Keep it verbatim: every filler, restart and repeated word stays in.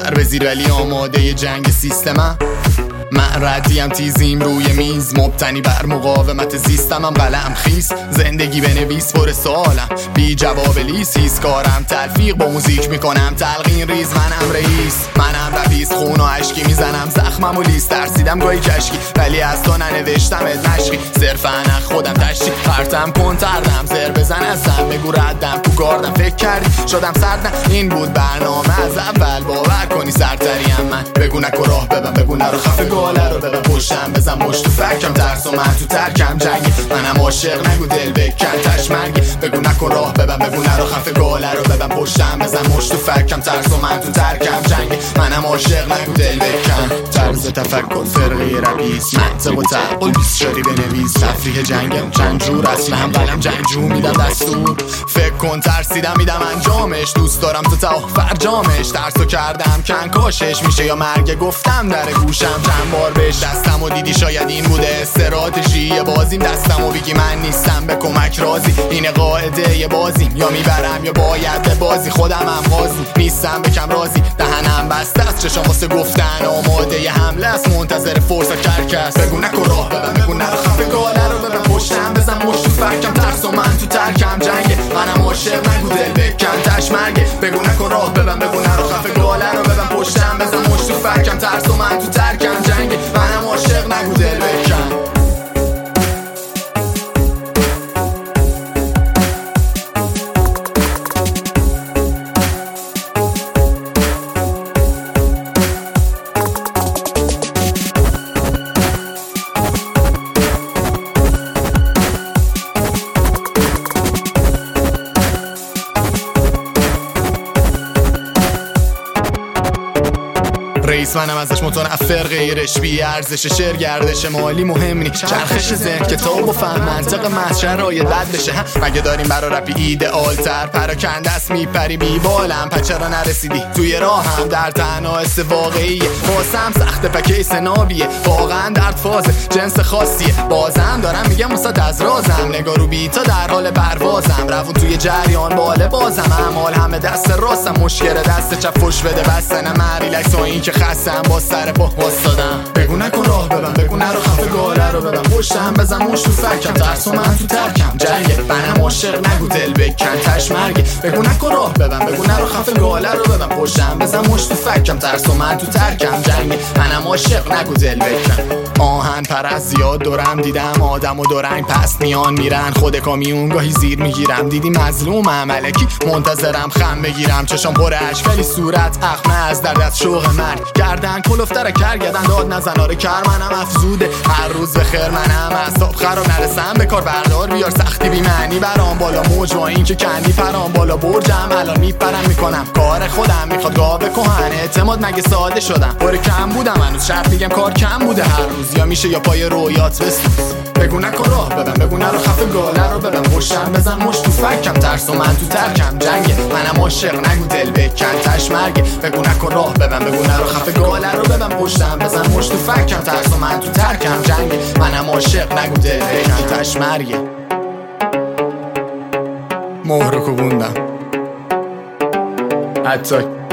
سر به زیر ولی آماده جنگ سیستمم. من ردیم تیزیم روی میز، مبتنی بر مقاومت زیستمم. قلم خیس زندگی بنویس پر سوالم، بی جواب لیس. هیس کارم تلفیق با موزیک میکنم تلقین ریز. منم رئیس منم رئیس، خون و عشقی میزنم زخمم و لیست. ترسیدم گاهی کشکی ولی از تو ننوشتم ات مشقی. صرفا انا خودم تشتی پرتم کن تردم زر بزن ازم بگو ردم تو گاردم. فکر کردی شدم سردم، این بود برنامه از اول. باور کنی سرتریم من، بگو نکو راه ببن، بگو نرو خفه گاله رو ببن پشتم بزن مشت تو فکم. ترس و من تو ترکم جنگی، منم عاشق نگو دل بکن تشمرگی. بگو نکو راه ببن، بگو نرو خفه گاله رو ببن پشتم بزن مشت تو فکم. ترس و من تو ترکم جنگی، منم عاشق نگو دل بکن. طرز تفکر فرقی رئیس، منطق و تعقل بیست شاری بنویس. تفریح جنگم چند جور اصلا هم قلم جنگجو میدم دستور. فکر کن ترسیدم میدم انجامش، دوست دارم تو تا فرجامش. ترسو کردم کنکاشش میشه یا مرگ، گفتم در گوشم چند بار بهش. دستم و دیدی شاید این بوده استراتژی بازیم. دستم و بگی من نیستم به کمک رازی، اینه قاعده یه بازیم. یا میبرم یا باید به بازی، خودم هم قاضی نیستم بکم رازی. دهنم بسته است چشام واسه گفتن آماده ی حمله است، منتظر فرصت کرکس. بگو نکو راه ببن، بگو نرو خفه گاله رو ببن پشتم بزن مشت تو فکم. ترس و من تو ترکم جنگه، منم عاشق نگو دل بکن تشمرگه. بگو نکو راه ببن، بگو نرو خفه گاله رو ببن پشتم بزن مشت تو فکم. ترس و من تو ترکم جنگه، منم عاشق نگو دل بکن. رئیس منم ازش متنفر، غیرش بی ارزش. شعر گردش مالی مهم نی، چرخش ذهن کتاب و فهم منطق محض شرایط بد بشه. مگه داریم برا رپی ایدئال تر؟ پراکنده است میپری بی بالم، پس چرا نرسیدی توی راهم؟ در تنها است واقعیه، واسم سخت پکیس نابیه. واقعا درد فازه جنس خاصیه، بازم دارم میگم وسط از رازم. نگاه رو بیتا در حال پروازم، روون توی جریان باله بازم. اعمال همه دست راستم، مشکل دست چپ فش بده بستن مریلکس و این که خستم با سر پا واسادم. بگو نکن راه ببن، بگو نرو خفه گاله رو ببن پشتم بزن مشت تو فکم. ترس و من تو ترکم جنگه، منم عاشق نگو دل بکن تشمرگه. بگو نکن راه ببن، بگو نرو خفه گاله رو ببن پشتم بزن مشت تو فکم. ترس و من تو ترکم جنگه، منم عاشق نگو دل بکن. آهن پرست زیاد دورم دیدم، آدم و دورنگ پس میان میرن. خود کامیون گاهی زیر میگیرم، دیدی مظلومم الکی منتظرم خم بگیرم. چشام پر اشک ولی صورت اخمه از درد از شوق مرگ. گردن کلفتر کرگدن داد نزن آره کر منم افزوده. هر روز به خیر منم اعصاب خراب، نرسم به کار بردار بیار سختی بی معنی برام بالا. موج و این که کندی پرام بالا برجم، الان میپرم میکنم کار خودم. میخواد گاوه کهن اعتماد مگه ساده شدم؟ پر کم بودم هنوز شب میگم کار کم بوده. هر روز یا میشه یا پای رویات بسوز. بگو نکن راه ببن، بگو نرو خفه گاله رو ببن پشتم بزن مشت تو فکم. ترس و من تو ترکم جنگه، منم عاشق نگو دل بکن تشمرگه. بگو نکن راه ببن، بگو نرو خفه گاله رو ببن پشتم بزن مشت تو فکم. ترس و من تو ترکم جنگه، منم عاشق نگو دل بکن تشمرگه. مهر کوبوندم حتی